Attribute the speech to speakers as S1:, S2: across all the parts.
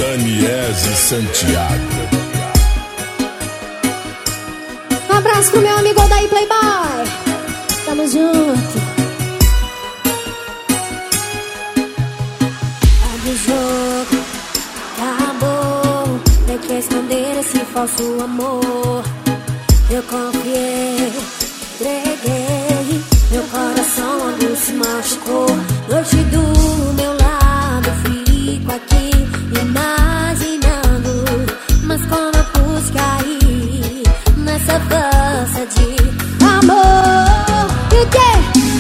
S1: Daniese Santiago.
S2: Um abraço pro meu amigo Odaí Playboy. Tamo junto.
S3: O jogo acabou. Tem que esconder esse falso amor. Eu confiei, entreguei. Meu coração logo se machucou. Noite do meu lado, fico aqui imaginando. Mas como eu pude cair nessa dança de
S2: amor. E o quê?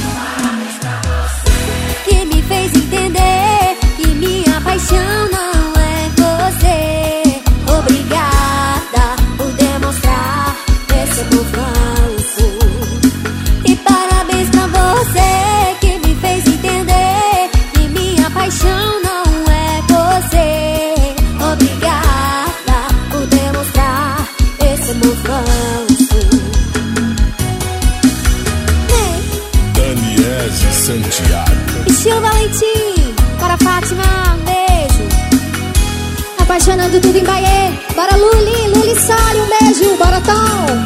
S3: Que me fez entender que minha paixão não é você. Obrigada por demonstrar esse amor falso. E parabéns pra você que me fez entender que minha paixão não é você. Obrigada por demonstrar esse amor falso.
S1: Daniese Santiago.
S2: Estilo Valentim, para Fátima, um beijo. Apaixonando tudo em Bahia. Bora Luli, Luli Sori, um beijo, bora Tom.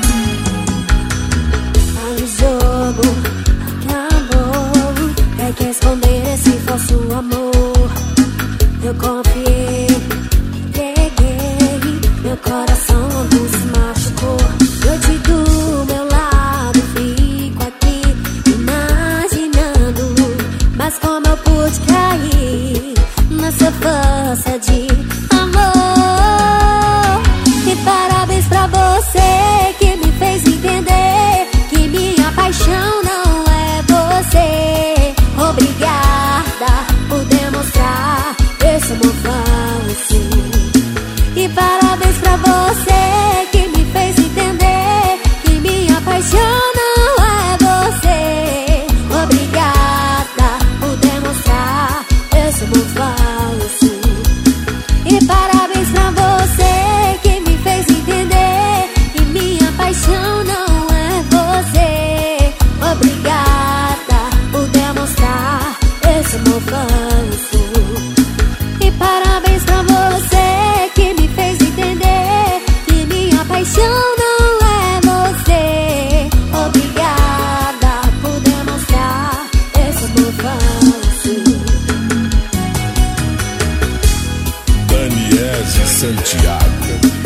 S3: O jogo acabou. Tem que esconder esse falso amor. Eu confiei, entreguei. Meu coração logo se machucou. Noite do meu lado, fico aqui imaginando. Mas como eu pude cair nessa dança de amor. E parabéns pra você que me fez entender que minha paixão não é você. Obrigada por demonstrar esse amor falso. E parabéns pra você que me fez entender que minha paixão não é você. Obrigada por demonstrar esse amor falso. E parabéns pra você que me fez entender que minha paixão não é você. Obrigada por demonstrar esse amor falso. E parabéns pra você que me fez entender que minha paixão não é você. Obrigada por demonstrar esse amor falso.
S1: Daniese Santiago.